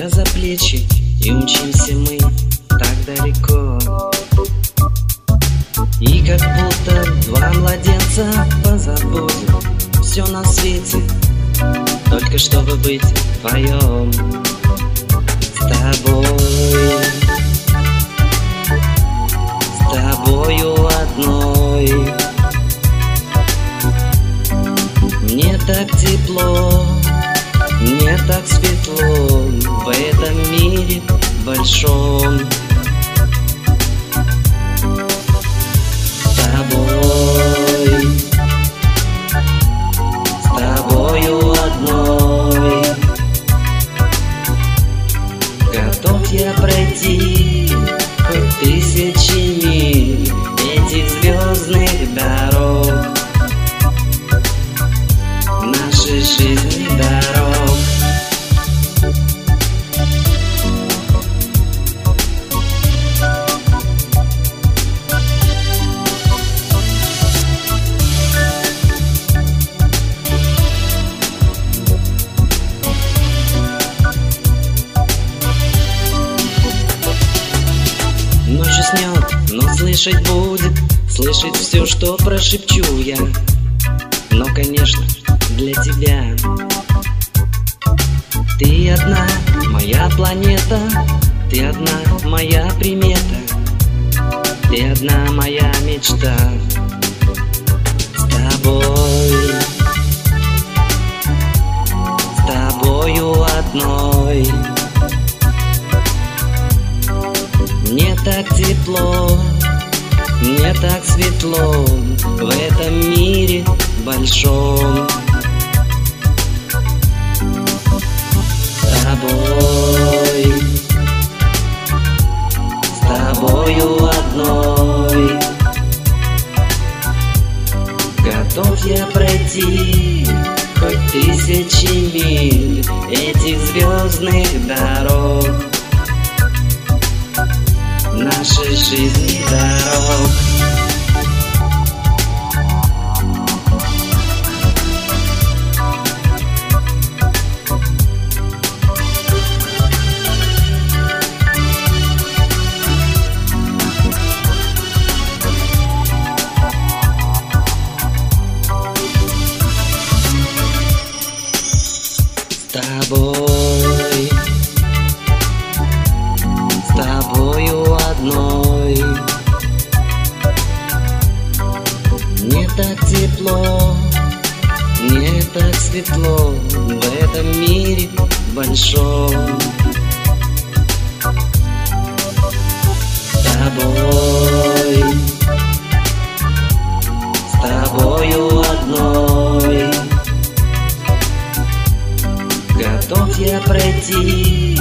тебя за плечи, и умчимся мы так далеко. И как будто два младенца позабудем все на свете, только чтобы быть вдвоем с тобою одной. Мне так тепло, мне так светло в этом мире большом. С тобою одной готов я пройти хоть тысячи миль этих звездных дорог, нашей жизни дорог. Ночью снет, но слышать будет, слышать все, что прошепчу я. Но, конечно, для тебя. Ты одна моя планета, ты одна моя примета, ты одна моя мечта. С тобою одной. Мне так тепло, мне так светло в этом мире большом. С тобою одной готов я пройти хоть тысячи миль этих звездных дорог, нашей жизни дорог. С тобою одной. Мне так тепло, мне так светло в этом мире большом. С тобою одной готов я пройти